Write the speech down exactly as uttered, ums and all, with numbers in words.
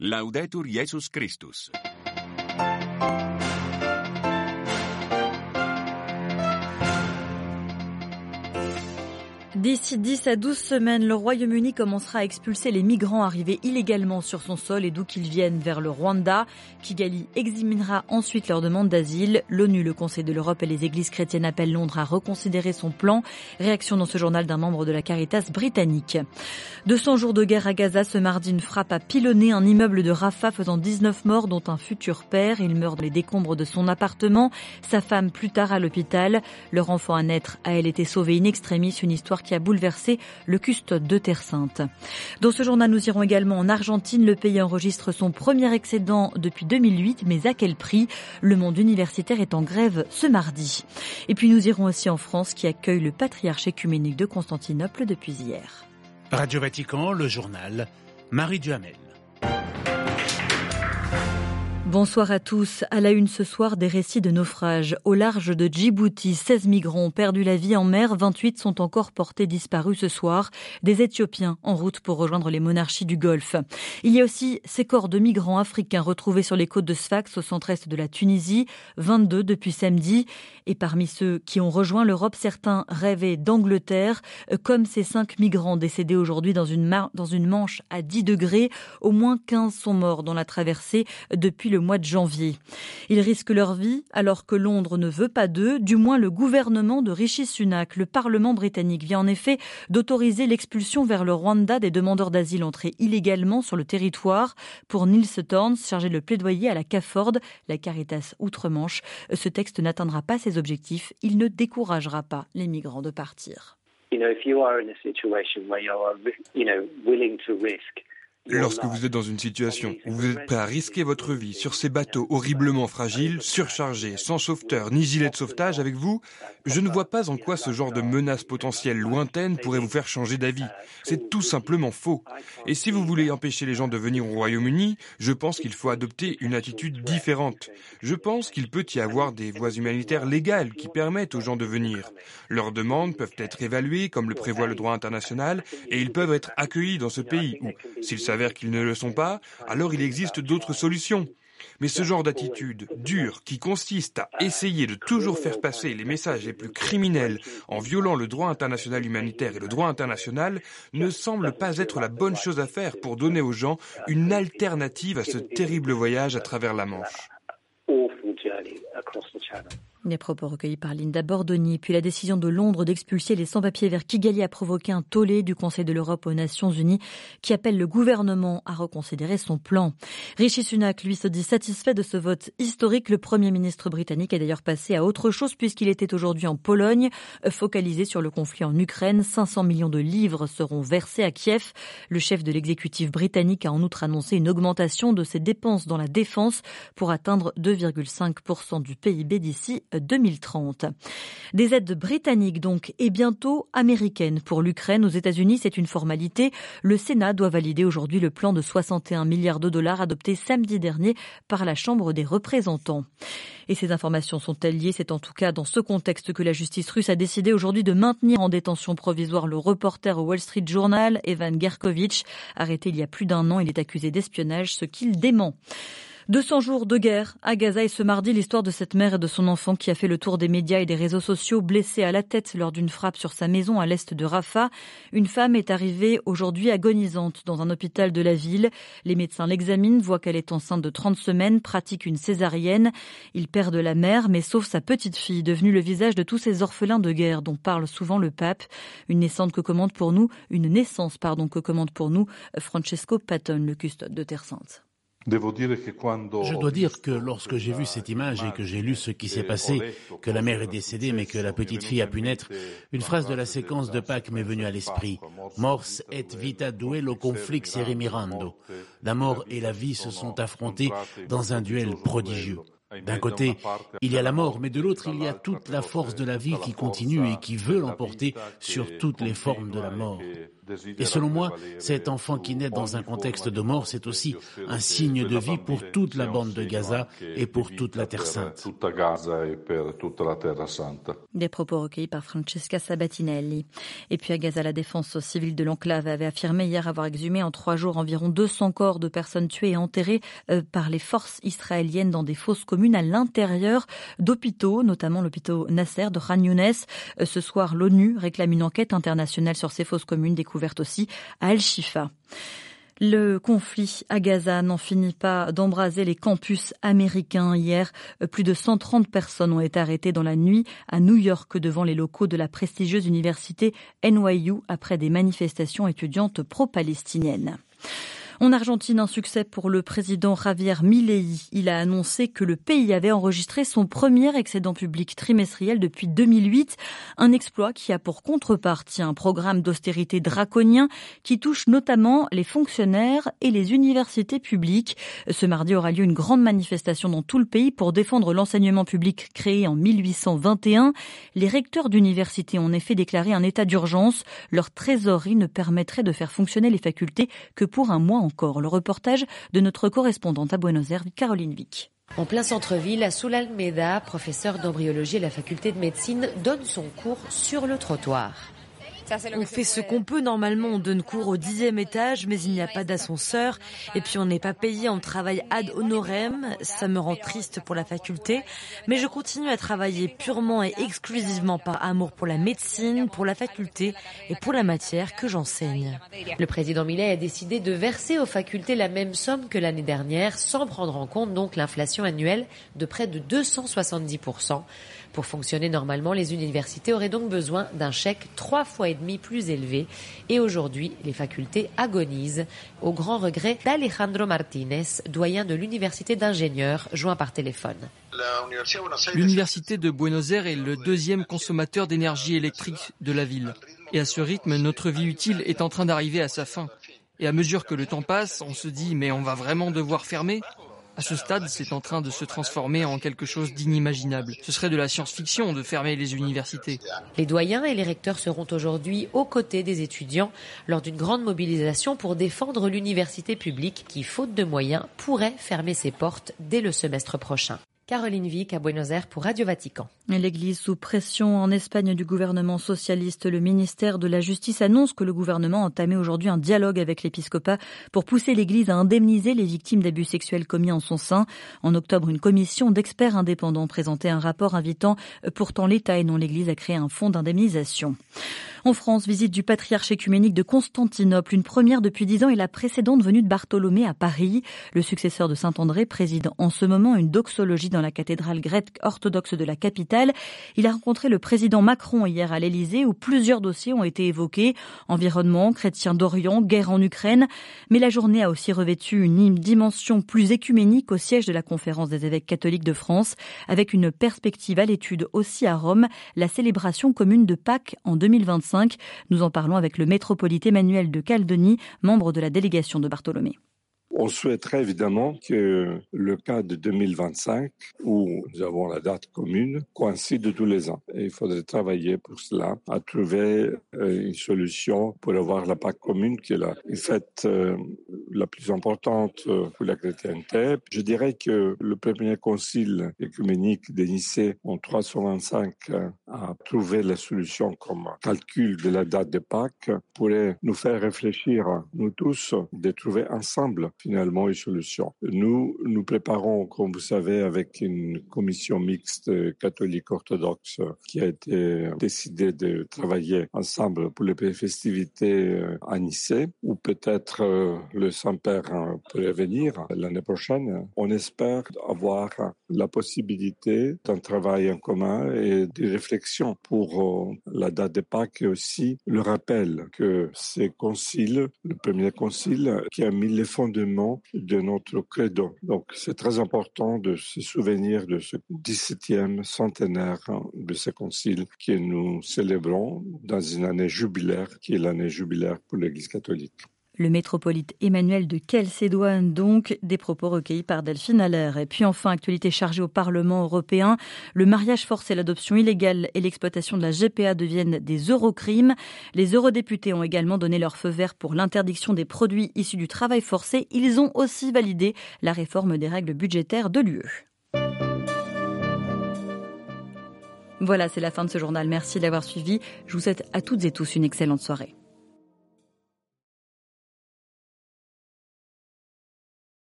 Laudetur Jesus Christus. D'ici dix à douze semaines, le Royaume-Uni commencera à expulser les migrants arrivés illégalement sur son sol et d'où qu'ils viennent vers le Rwanda. Kigali examinera ensuite leur demande d'asile. L'ONU, le Conseil de l'Europe et les églises chrétiennes appellent Londres à reconsidérer son plan. Réaction dans ce journal d'un membre de la Caritas britannique. deux cents jours de guerre à Gaza. Ce mardi, une frappe a pilonné un immeuble de Rafah faisant dix-neuf morts, dont un futur père. Il meurt dans les décombres de son appartement. Sa femme plus tard à l'hôpital. Leur enfant à naître a elle été sauvée in extremis. Une histoire qui a bouleversé le custode de Terre Sainte. Dans ce journal, nous irons également en Argentine. Le pays enregistre son premier excédent depuis deux mille huit, mais à quel prix? Le monde universitaire est en grève ce mardi. Et puis nous irons aussi en France, qui accueille le patriarche œcuménique de Constantinople depuis hier. Radio Vatican, le journal, Marie Duhamel. Bonsoir à tous. À la une ce soir, des récits de naufrage. Au large de Djibouti, seize migrants ont perdu la vie en mer. vingt-huit sont encore portés disparus ce soir. Des Éthiopiens en route pour rejoindre les monarchies du Golfe. Il y a aussi ces corps de migrants africains retrouvés sur les côtes de Sfax au centre-est de la Tunisie. vingt-deux depuis samedi. Et parmi ceux qui ont rejoint l'Europe, certains rêvaient d'Angleterre, comme ces cinq migrants décédés aujourd'hui dans une, mar- dans une Manche à dix degrés. Au moins quinze sont morts dans la traversée depuis le mois de janvier. Ils risquent leur vie alors que Londres ne veut pas d'eux, du moins le gouvernement de Rishi Sunak. Le Parlement britannique vient en effet d'autoriser l'expulsion vers le Rwanda des demandeurs d'asile entrés illégalement sur le territoire. Pour Niels Thorns, chargé de plaidoyer à la CAFORD, la Caritas Outre-Manche, ce texte n'atteindra pas ses objectifs. Il ne découragera pas les migrants de partir. You know, if you are in a situation where you are, you know, willing to risk. Lorsque vous êtes dans une situation où vous êtes prêt à risquer votre vie sur ces bateaux horriblement fragiles, surchargés, sans sauveteur ni gilet de sauvetage avec vous, je ne vois pas en quoi ce genre de menace potentielle lointaine pourrait vous faire changer d'avis. C'est tout simplement faux. Et si vous voulez empêcher les gens de venir au Royaume-Uni, je pense qu'il faut adopter une attitude différente. Je pense qu'il peut y avoir des voies humanitaires légales qui permettent aux gens de venir. Leurs demandes peuvent être évaluées comme le prévoit le droit international et ils peuvent être accueillis dans ce pays où, s'il s'avère qu'ils ne le sont pas, alors il existe d'autres solutions. Mais ce genre d'attitude dure qui consiste à essayer de toujours faire passer les messages les plus criminels en violant le droit international humanitaire et le droit international ne semble pas être la bonne chose à faire pour donner aux gens une alternative à ce terrible voyage à travers la Manche. Les propos recueillis par Linda Bordoni. Puis la décision de Londres d'expulser les sans-papiers vers Kigali a provoqué un tollé du Conseil de l'Europe aux Nations Unies qui appelle le gouvernement à reconsidérer son plan. Rishi Sunak, lui, se dit satisfait de ce vote historique. Le Premier ministre britannique est d'ailleurs passé à autre chose puisqu'il était aujourd'hui en Pologne, focalisé sur le conflit en Ukraine. cinq cents millions de livres seront versés à Kiev. Le chef de l'exécutif britannique a en outre annoncé une augmentation de ses dépenses dans la défense pour atteindre deux virgule cinq pour cent du P I B d'ici deux mille trente. Des aides britanniques donc et bientôt américaines pour l'Ukraine. Aux États-Unis, c'est une formalité. Le Sénat doit valider aujourd'hui le plan de soixante et un milliards de dollars adopté samedi dernier par la Chambre des représentants. Et ces informations sont-elles liées? C'est en tout cas dans ce contexte que la justice russe a décidé aujourd'hui de maintenir en détention provisoire le reporter au Wall Street Journal, Evan Gershkovich. Arrêté il y a plus d'un an, il est accusé d'espionnage, ce qu'il dément. deux cents jours de guerre à Gaza et ce mardi, l'histoire de cette mère et de son enfant qui a fait le tour des médias et des réseaux sociaux, blessée à la tête lors d'une frappe sur sa maison à l'est de Rafah. Une femme est arrivée aujourd'hui agonisante dans un hôpital de la ville. Les médecins l'examinent, voient qu'elle est enceinte de trente semaines, pratiquent une césarienne. Ils perdent la mère, mais sauf sa petite fille, devenue le visage de tous ces orphelins de guerre dont parle souvent le pape. Une naissance que commande pour nous, une naissance, pardon, que commande pour nous Francesco Patton, le custode de Terre Sainte. Je dois dire que lorsque j'ai vu cette image et que j'ai lu ce qui s'est passé, que la mère est décédée mais que la petite fille a pu naître, une phrase de la séquence de Pâques m'est venue à l'esprit. Mors et vita duello conflixere mirando. La mort et la vie se sont affrontées dans un duel prodigieux. D'un côté, il y a la mort, mais de l'autre, il y a toute la force de la vie qui continue et qui veut l'emporter sur toutes les formes de la mort. Et selon moi, cet enfant qui naît dans un contexte de mort, c'est aussi un signe de vie pour toute la bande de Gaza et pour toute la Terre Sainte. Des propos recueillis par Francesca Sabatinelli. Et puis à Gaza, la défense civile de l'enclave avait affirmé hier avoir exhumé en trois jours environ deux cents corps de personnes tuées et enterrées par les forces israéliennes dans des fosses communes à l'intérieur d'hôpitaux, notamment l'hôpital Nasser de Khan Younes. Ce soir, l'ONU réclame une enquête internationale sur ces fosses communes découvertes aussi à Al-Shifa. Le conflit à Gaza n'en finit pas d'embraser les campus américains. Hier, plus de cent trente personnes ont été arrêtées dans la nuit à New York devant les locaux de la prestigieuse université N Y U après des manifestations étudiantes pro-palestiniennes. En Argentine, un succès pour le président Javier Milei. Il a annoncé que le pays avait enregistré son premier excédent public trimestriel depuis deux mille huit, un exploit qui a pour contrepartie un programme d'austérité draconien qui touche notamment les fonctionnaires et les universités publiques. Ce mardi aura lieu une grande manifestation dans tout le pays pour défendre l'enseignement public créé en mille huit cent vingt et un. Les recteurs d'universités ont en effet déclaré un état d'urgence. Leur trésorerie ne permettrait de faire fonctionner les facultés que pour un mois en Encore. Le reportage de notre correspondante à Buenos Aires, Caroline Vic. En plein centre-ville, Azul Almeida, professeur d'embryologie à la faculté de médecine, donne son cours sur le trottoir. On fait ce qu'on peut. Normalement, on donne cours au dixième étage, mais il n'y a pas d'ascenseur. Et puis, on n'est pas payé, on travaille ad honorem. Ça me rend triste pour la faculté. Mais je continue à travailler purement et exclusivement par amour pour la médecine, pour la faculté et pour la matière que j'enseigne. Le président Milei a décidé de verser aux facultés la même somme que l'année dernière, sans prendre en compte donc l'inflation annuelle de près de deux cent soixante-dix pour cent. Pour fonctionner normalement, les universités auraient donc besoin d'un chèque trois fois et demi plus élevé. Et aujourd'hui, les facultés agonisent, au grand regret d'Alejandro Martínez, doyen de l'université d'ingénieurs, joint par téléphone. L'université de Buenos Aires est le deuxième consommateur d'énergie électrique de la ville. Et à ce rythme, notre vie utile est en train d'arriver à sa fin. Et à mesure que le temps passe, on se dit « mais on va vraiment devoir fermer ?» À ce stade, c'est en train de se transformer en quelque chose d'inimaginable. Ce serait de la science-fiction de fermer les universités. Les doyens et les recteurs seront aujourd'hui aux côtés des étudiants lors d'une grande mobilisation pour défendre l'université publique qui, faute de moyens, pourrait fermer ses portes dès le semestre prochain. Caroline Vic à Buenos Aires pour Radio Vatican. L'Église sous pression en Espagne du gouvernement socialiste. Le ministère de la Justice annonce que le gouvernement a entamé aujourd'hui un dialogue avec l'épiscopat pour pousser l'Église à indemniser les victimes d'abus sexuels commis en son sein. En octobre, une commission d'experts indépendants présentait un rapport invitant pourtant l'État et non l'Église à créer un fonds d'indemnisation. En France, visite du patriarche écuménique de Constantinople, une première depuis dix ans et la précédente venue de Bartholomée à Paris. Le successeur de Saint-André préside en ce moment une doxologie dans la cathédrale grecque orthodoxe de la capitale. Il a rencontré le président Macron hier à l'Élysée où plusieurs dossiers ont été évoqués. Environnement, chrétiens d'Orient, guerre en Ukraine. Mais la journée a aussi revêtu une dimension plus écuménique au siège de la Conférence des évêques catholiques de France, avec une perspective à l'étude aussi à Rome, la célébration commune de Pâques en deux mille vingt-cinq. Nous en parlons avec le métropolite Emmanuel de Caldoni, membre de la délégation de Bartholomée. On souhaiterait évidemment que le cas de deux mille vingt-cinq, où nous avons la date commune, coïncide tous les ans. Et il faudrait travailler pour cela, à trouver une solution pour avoir la Pâque commune, qui est la fête la plus importante pour la chrétienté. Je dirais que le premier concile écuménique de Nicée en trois cent vingt-cinq a trouvé la solution comme calcul de la date de Pâques, pourrait nous faire réfléchir, nous tous, de trouver ensemble finalement une solution. Nous nous préparons, comme vous savez, avec une commission mixte catholique orthodoxe qui a été décidée de travailler ensemble pour les festivités à Nicée, ou peut-être le Saint-Père pourrait venir l'année prochaine. On espère avoir la possibilité d'un travail en commun et des réflexions pour la date de Pâques et aussi le rappel que c'est concile, le premier concile, qui a mis les fondements de notre credo. Donc, c'est très important de se souvenir de ce dix-septième centenaire de ce concile que nous célébrons dans une année jubilaire, qui est l'année jubilaire pour l'Église catholique. Le métropolite Emmanuel de Calcédoine, donc, des propos recueillis par Delphine Allaire. Et puis enfin, actualité chargée au Parlement européen, le mariage forcé, l'adoption illégale et l'exploitation de la G P A deviennent des eurocrimes. Les eurodéputés ont également donné leur feu vert pour l'interdiction des produits issus du travail forcé. Ils ont aussi validé la réforme des règles budgétaires de l'U E. Voilà, c'est la fin de ce journal. Merci de l'avoir suivi. Je vous souhaite à toutes et tous une excellente soirée.